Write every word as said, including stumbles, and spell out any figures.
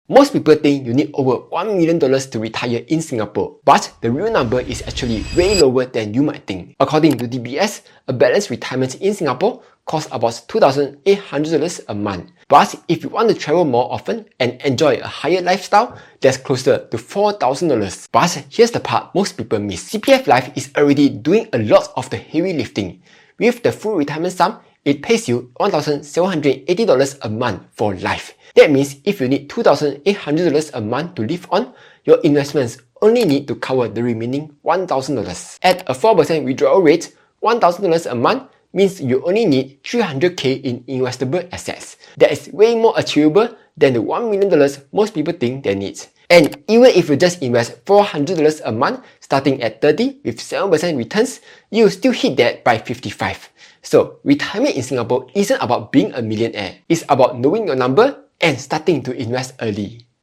Most people think you need over one million dollars to retire in Singapore, but the real number is actually way lower than you might think. According to D B S, a balanced retirement in Singapore costs about two thousand eight hundred dollars a month. But if you want to travel more often and enjoy a higher lifestyle, that's closer to four thousand dollars. But here's the part most people miss. C P F Life is already doing a lot of the heavy lifting. With the full retirement sum, it pays you one thousand seven hundred eighty dollars a month for life. That means if you need two thousand eight hundred dollars a month to live on, your investments only need to cover the remaining one thousand dollars. At a four percent withdrawal rate, one thousand dollars a month means you only need three hundred K in investable assets. That is way more achievable than the one million dollars most people think they need. And even if you just invest four hundred dollars a month starting at thirty with seven percent returns, you'll still hit that by fifty-five. So retirement in Singapore isn't about being a millionaire. It's about knowing your number and starting to invest early.